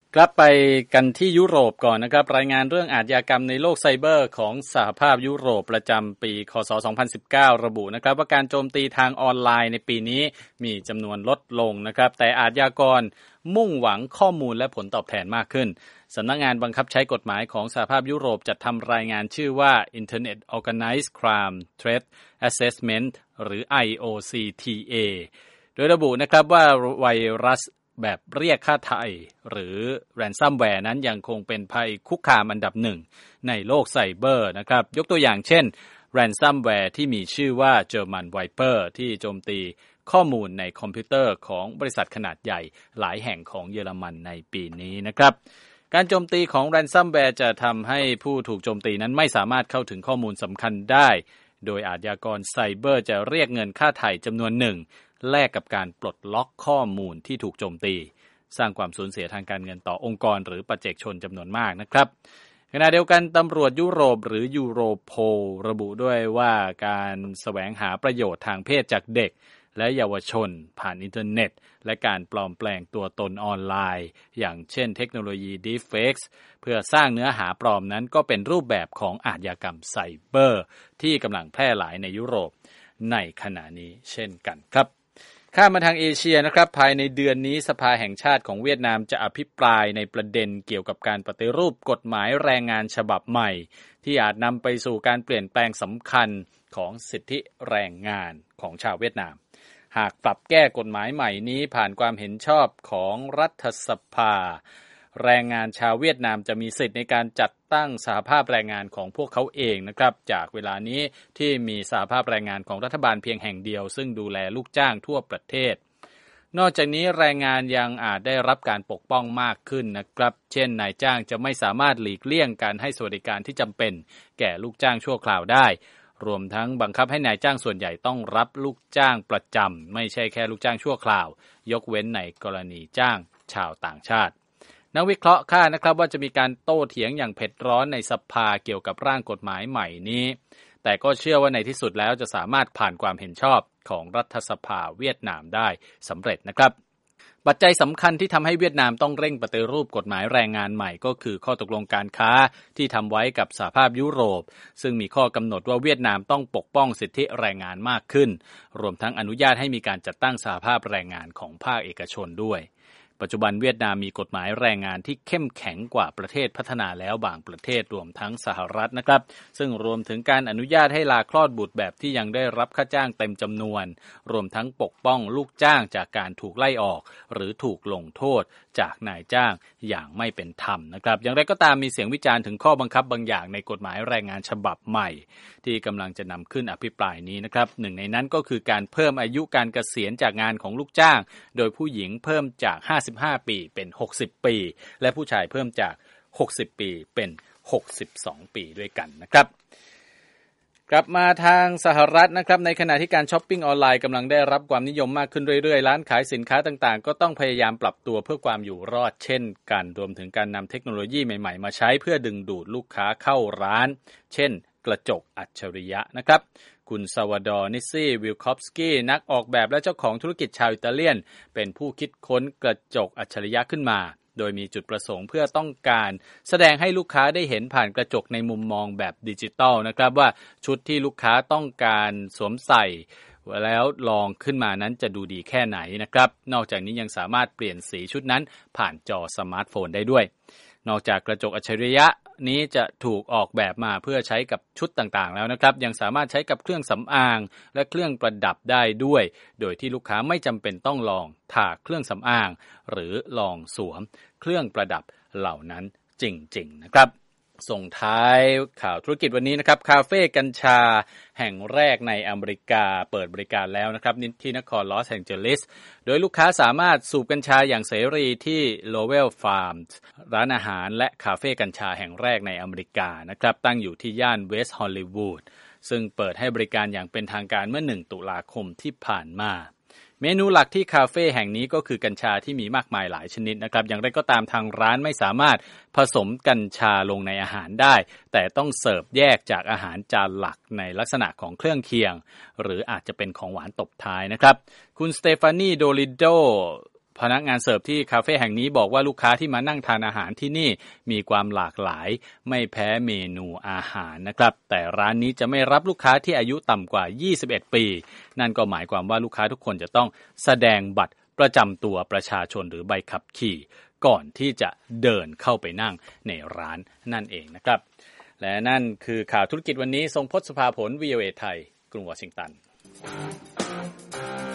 กลับไปกันที่ยุโรปก่อนนะครับรายงานเรื่องอาชญากรรมในโลกไซเบอร์ของสหภาพยุโรปประจำปีคศ2019ระบุนะครับว่าการโจมตีทางออนไลน์ในปีนี้มีจำนวนลดลงนะครับแต่อาชญากรมุ่งหวังข้อมูลและผลตอบแทนมากขึ้นสำนักงานบังคับใช้กฎหมายของสหภาพยุโรปจัดทำรายงานชื่อว่า Internet Organized Crime Threat Assessment หรือ IOCTA โดยระบุนะครับว่าไวรัสแบบเรียกค่าไถ่หรือ ransomware นั้นยังคงเป็นภัยคุกคามอันดับหนึ่งในโลกไซเบอร์นะครับยกตัวอย่างเช่น ransomware ที่มีชื่อว่า German Viper ที่โจมตีข้อมูลในคอมพิวเตอร์ของบริษัทขนาดใหญ่หลายแห่งของเยอรมันในปีนี้นะครับการโจมตีของ ransomware จะทำให้ผู้ถูกโจมตีนั้นไม่สามารถเข้าถึงข้อมูลสำคัญได้โดยอาชญากรไซเบอร์จะเรียกเงินค่าไถ่จำนวนหนึ่งแลกกับการปลดล็อกข้อมูลที่ถูกโจมตีสร้างความสูญเสียทางการเงินต่อองค์กรหรือปัจเจกชนจำนวนมากนะครับขณะเดียวกันตำรวจยุโรปหรือยูโรโพลระบุด้วยว่าการแสวงหาประโยชน์ทางเพศจากเด็กและเยาวชนผ่านอินเทอร์เน็ตและการปลอมแปลงตัวตนออนไลน์อย่างเช่นเทคโนโลยี Deepfakes เพื่อสร้างเนื้อหาปลอมนั้นก็เป็นรูปแบบของอาชญากรรมไซเบอร์ที่กำลังแพร่หลายในยุโรปในขณะนี้เช่นกันครับข้ามมาทางเอเชียนะครับภายในเดือนนี้สภาแห่งชาติของเวียดนามจะอภิปรายในประเด็นเกี่ยวกับการปฏิรูปกฎหมายแรงงานฉบับใหม่ที่อาจนำไปสู่การเปลี่ยนแปลงสำคัญของสิทธิแรงงานของชาวเวียดนามหากปรับแก้กฎหมายใหม่นี้ผ่านความเห็นชอบของรัฐสภาแรงงานชาวเวียดนามจะมีสิทธิ์ในการจัดตั้งสหภาพแรงงานของพวกเขาเองนะครับจากเวลานี้ที่มีสหภาพแรงงานของรัฐบาลเพียงแห่งเดียวซึ่งดูแลลูกจ้างทั่วประเทศนอกจากนี้แรงงานยังอาจได้รับการปกป้องมากขึ้นนะครับเช่นนายจ้างจะไม่สามารถหลีกเลี่ยงการให้สวัสดิการที่จำเป็นแก่ลูกจ้างชั่วคราวได้รวมทั้งบังคับให้นายจ้างส่วนใหญ่ต้องรับลูกจ้างประจำไม่ใช่แค่ลูกจ้างชั่วคราวยกเว้นในกรณีจ้างชาวต่างชาตินักวิเคราะห์คาดนะครับว่าจะมีการโต้เถียงอย่างเผ็ดร้อนในสภาเกี่ยวกับร่างกฎหมายใหม่นี้แต่ก็เชื่อว่าในที่สุดแล้วจะสามารถผ่านความเห็นชอบของรัฐสภาเวียดนามได้สำเร็จนะครับปัจจัยสำคัญที่ทำให้เวียดนามต้องเร่งปฏิรูปกฎหมายแรงงานใหม่ก็คือข้อตกลงการค้าที่ทำไว้กับสหภาพยุโรปซึ่งมีข้อกำหนดว่าเวียดนามต้องปกป้องสิทธิแรงงานมากขึ้นรวมทั้งอนุญาตให้มีการจัดตั้งสหภาพแรงงานของภาคเอกชนด้วยปัจจุบันเวียดนามมีกฎหมายแรงงานที่เข้มแข็งกว่าประเทศพัฒนาแล้วบางประเทศรวมทั้งสหรัฐนะครับซึ่งรวมถึงการอนุญาตให้ลาคลอดบุตรแบบที่ยังได้รับค่าจ้างเต็มจำนวนรวมทั้งปกป้องลูกจ้างจากการถูกไล่ออกหรือถูกลงโทษจากนายจ้างอย่างไม่เป็นธรรมนะครับอย่างไรก็ตามมีเสียงวิจารณ์ถึงข้อบังคับบางอย่างในกฎหมายแรงงานฉบับใหม่ที่กำลังจะนำขึ้นอภิปรายนี้นะครับหนึ่งในนั้นก็คือการเพิ่มอายุการเกษียณจากงานของลูกจ้างโดยผู้หญิงเพิ่มจาก55ปีเป็น60ปีและผู้ชายเพิ่มจาก60ปีเป็น62ปีด้วยกันนะครับกลับมาทางสหรัฐนะครับในขณะที่การช้อปปิ้งออนไลน์กำลังได้รับความนิยมมากขึ้นเรื่อยๆร้านขายสินค้าต่างๆก็ต้องพยายามปรับตัวเพื่อความอยู่รอดเช่นกันรวมถึงการนำเทคโนโลยีใหม่ๆมาใช้เพื่อดึงดูดลูกค้าเข้าร้านเช่นกระจกอัจฉริยะนะครับคุณซาวาดอร์ นิสซี่วิลคอฟสกี้นักออกแบบและเจ้าของธุรกิจชาวอิตาเลียนเป็นผู้คิดค้นกระจกอัจฉริยะขึ้นมาโดยมีจุดประสงค์เพื่อต้องการแสดงให้ลูกค้าได้เห็นผ่านกระจกในมุมมองแบบดิจิตอลนะครับว่าชุดที่ลูกค้าต้องการสวมใส่แล้วลองขึ้นมานั้นจะดูดีแค่ไหนนะครับนอกจากนี้ยังสามารถเปลี่ยนสีชุดนั้นผ่านจอสมาร์ทโฟนได้ด้วยนอกจากกระจกอัจฉริยะนี้จะถูกออกแบบมาเพื่อใช้กับชุดต่างๆแล้วนะครับยังสามารถใช้กับเครื่องสำอางและเครื่องประดับได้ด้วยโดยที่ลูกค้าไม่จำเป็นต้องลองทาเครื่องสำอางหรือลองสวมเครื่องประดับเหล่านั้นจริงๆนะครับส่งท้ายข่าวธุรกิจวันนี้นะครับคาเฟ่กัญชาแห่งแรกในอเมริกาเปิดบริการแล้วนะครับที่นครลอสแองเจลิสโดยลูกค้าสามารถสูบกัญชาอย่างเสรีที่ Lowell Farms ร้านอาหารและคาเฟ่กัญชาแห่งแรกในอเมริกานะครับตั้งอยู่ที่ย่านเวสต์ฮอลลีวูดซึ่งเปิดให้บริการอย่างเป็นทางการเมื่อ1ตุลาคมที่ผ่านมาเมนูหลักที่คาเฟ่แห่งนี้ก็คือกัญชาที่มีมากมายหลายชนิดนะครับอย่างไรก็ตามทางร้านไม่สามารถผสมกัญชาลงในอาหารได้แต่ต้องเสิร์ฟแยกจากอาหารจานหลักในลักษณะของเครื่องเคียงหรืออาจจะเป็นของหวานตบท้ายนะครับคุณสเตฟานีโดลิโดพนักงานเสิร์ฟที่คาเฟ่แห่งนี้บอกว่าลูกค้าที่มานั่งทานอาหารที่นี่มีความหลากหลายไม่แพ้เมนูอาหารนะครับแต่ร้านนี้จะไม่รับลูกค้าที่อายุต่ำกว่า21ปีนั่นก็หมายความว่าลูกค้าทุกคนจะต้องแสดงบัตรประจำตัวประชาชนหรือใบขับขี่ก่อนที่จะเดินเข้าไปนั่งในร้านนั่นเองนะครับและนั่นคือข่าวธุรกิจวันนี้ทรงพจน์ สุภาผล VOA ไทยกรุงวอชิงตัน